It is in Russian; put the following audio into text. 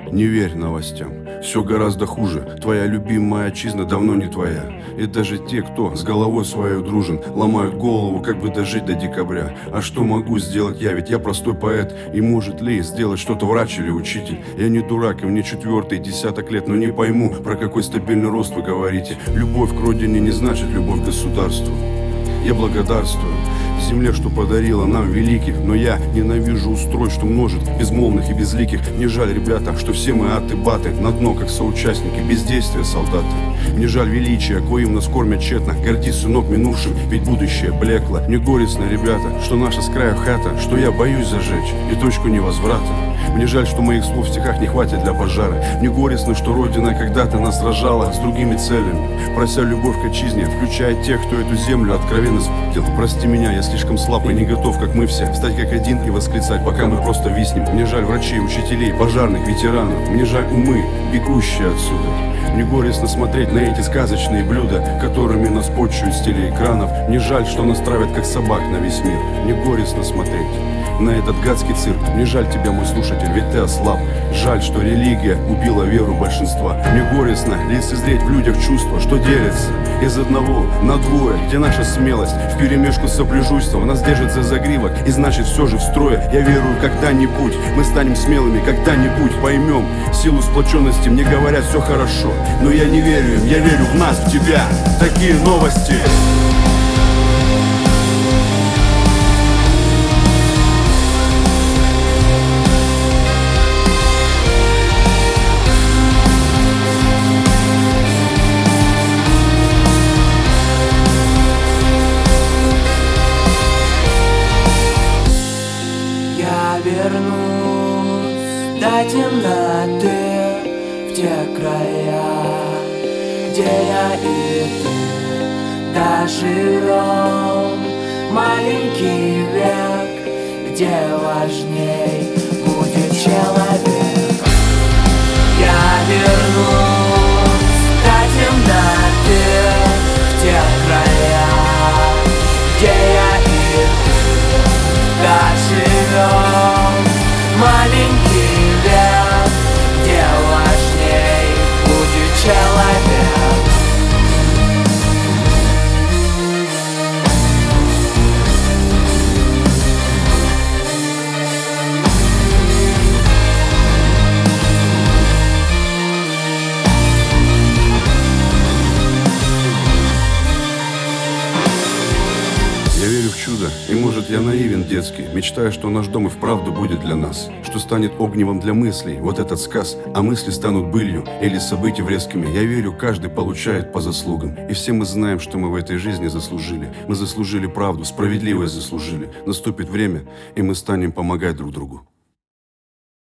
Не верь новостям, все гораздо хуже. Твоя любимая отчизна давно не твоя. И даже те, кто с головой своей дружен, ломают голову, как бы дожить до декабря. А что могу сделать я, ведь я простой поэт. И может ли сделать что-то врач или учитель? Я не дурак, и мне 4-й десяток лет, но не пойму, про какой стабильный рост вы говорите. Любовь к родине не значит любовь к государству. Я благодарствую земле, что подарила нам великих, но я ненавижу устройств, что множит безмолвных и безликих. Мне жаль, ребята, что все мы аты-баты на дно, как соучастники, бездействия солдаты. Мне жаль величия, коим нас кормят тщетно. Гордись, сынок, минувшим, ведь будущее блекло. Мне горестно, ребята, что наша с краю хата, что я боюсь зажечь и точку невозврата. Мне жаль, что моих слов в стихах не хватит для пожара. Мне горестно, что Родина когда-то нас сражала с другими целями, прося любовь к отчизне, включая тех, кто эту землю откровенно спил. Прости меня, я слишком слаб и не готов, как мы все, встать как один и восклицать, пока мы просто виснем. Мне жаль врачей, учителей, пожарных, ветеранов. Мне жаль умы, бегущие отсюда. Мне горестно смотреть на эти сказочные блюда, которыми нас почуют с телеэкранов. Мне жаль, что нас травят, как собак, на весь мир. Мне горестно смотреть на этот гадский цирк. Мне жаль тебя, мой слушатель, ведь ты ослаб. Жаль, что религия убила веру большинства. Мне горестно лицезреть в людях чувства, что делятся из одного на двое, где наша смелость вперемешку с сопляжуйством нас держит за загривок, и значит все же в строе. Я верую, когда-нибудь мы станем смелыми, когда-нибудь поймем силу сплоченности. Мне говорят, все хорошо, но я не верю им, я верю в нас, в тебя. Такие новости. Вернусь до темноты в те края, где я и ты доживем маленький век, где важней будет человек. Я вернусь до темноты в те края, где я и ты доживем маленький век, где важней будет человек. Я верю в чудо, и может я наивен детский, мечтая, что наш дом и вправду будет для нас, что станет огневом для мыслей, вот этот сказ, а мысли станут былью или события врезкими. Я верю, каждый получает по заслугам, и все мы знаем, что мы в этой жизни заслужили. Мы заслужили правду, справедливость заслужили. Наступит время, и мы станем помогать друг другу.